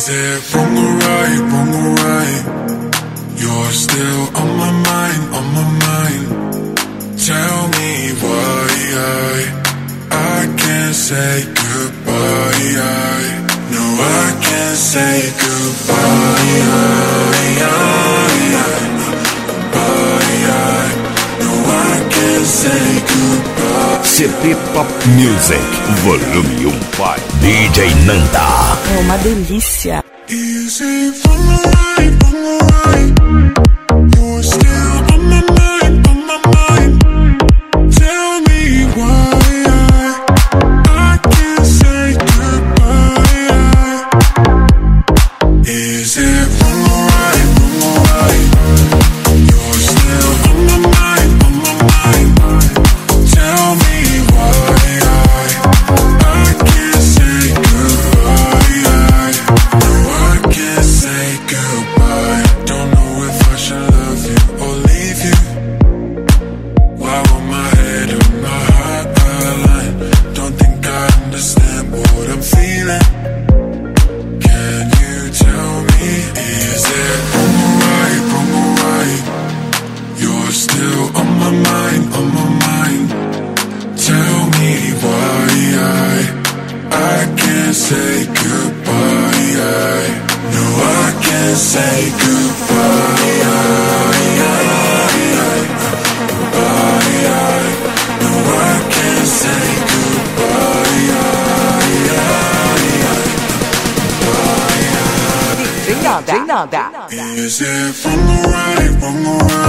Is it wrong or right, wrong or right? You're still on my mind, on my mind. Tell me why I can't say goodbye. No, I can't say goodbye. No, I can't say goodbye. CT Top Music, volume 1 by DJ Nanda. É uma delícia. Is it wrong or right, wrong or right? You're still on my mind, on my mind. Tell me why I can't say goodbye. Is it wrong or right, wrong or right? You're still on my mind, on my mind. Tell me why I can't say goodbye. No, I can't say goodbye. Don't know if I should love you or leave you. Why will my head and my heart align? Don't think I understand what I'm feeling. Can you tell me, is it wrong or right, wrong or right? You're still on my mind, on my mind. Tell me why I can't say goodbye. No, I can't say goodbye. No, I can't say goodbye. DJ Nanda. Is it wrong or right, wrong or right?